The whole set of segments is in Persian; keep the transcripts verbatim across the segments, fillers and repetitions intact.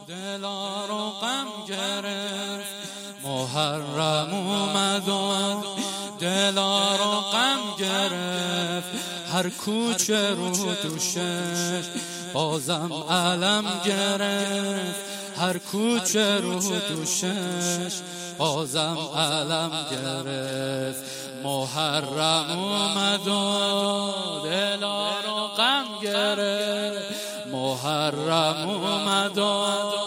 دلا رو غم گرفت محرم اومد و دلا رو غم گرفت هر کوچه رو دوشش بازم علم گرفت هر کوچه رو دوشش بازم علم گرفت محرم اومد و دلا رو غم گرفت محرم اومد و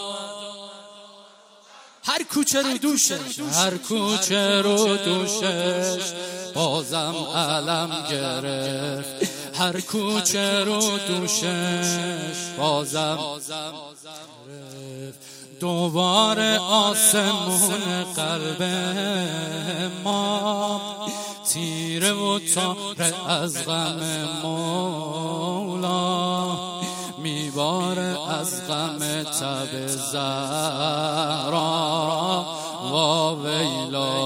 هر کوچه رو دوشش هر کوچه رو دوشش بازم علم گرفت هر کوچه رو دوشش بازم دوباره آسمون قلب ما تیره و تاره از غم مولا میباره از غم تب زهرا وا ویلا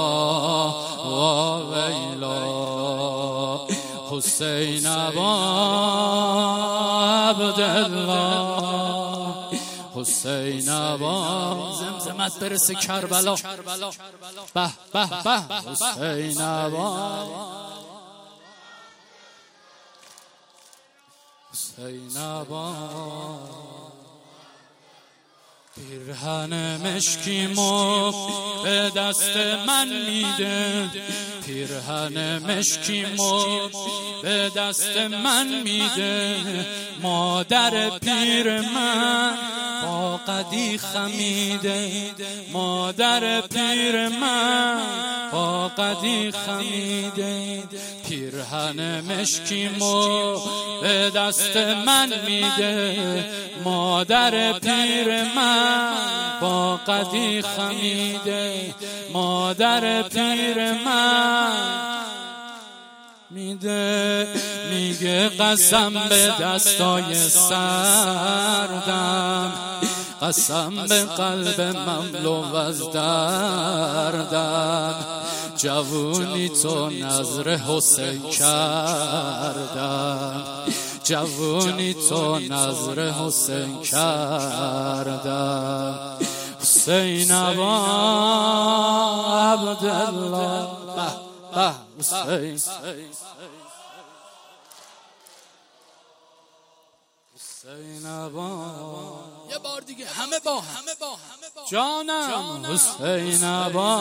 وا ویلا حسین ابا عبدالله حسین ابا زمزمت برسه کربلا به به به حسین ابا حسین ابا پیرهن مشکیمو به دست من میده پیرهن مشکیمو به دست من میده مادر پیر من با قدی خمیده مادر پیر من با قدی خمیده پیرهن مشکیمو به دست من میده مادر پیر من با قدی خمیده مادر پیر من میده میگه قسم به دستای سردم قسم به قلب مملو از دردم جوونی تو نظر حسین کردم جوونی تو نظر حسین کردم حسین ابا عبدالله به حسین حسین ابا یه بار دیگه همه با همه با جانم حسین ابا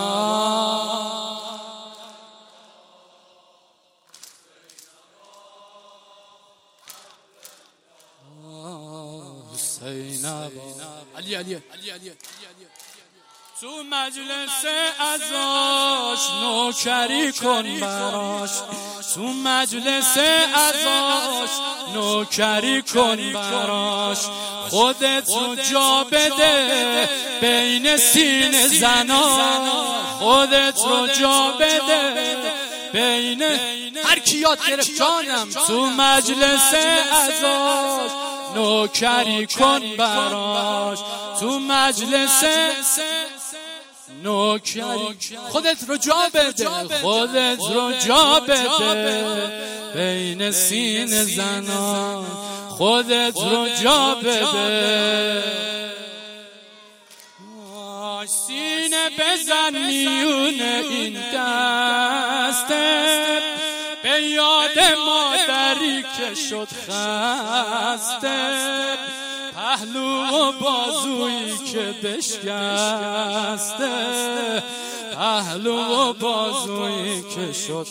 حسین ابا علی علی علی علی تو مجلس عزاش نوکری کن براش تو مجلس عزاش نوکری کن براش خودت رو جا بده بین سینه زنا خودت رو جا بده بین هر کی یاد گرفت جانم تو مجلس عزاش نوکری کن براش تو مجلس نوکری خودت رو جا بده خودت رو جا بده بین سینه زنا خودت رو جا بده سینه بزن میون این دسته به یاد مادری که شد خسته پهلو و بازویی که بشکسته پهلو و بازویی که شد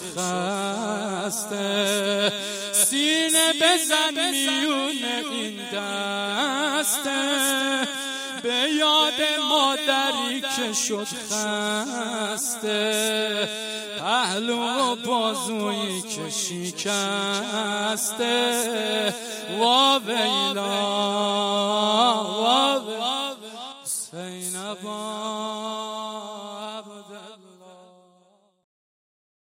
خسته سینه بزن میون این دسته به یاد مادری که شد خسته پهلو و بازویی که شکسته وا ویلا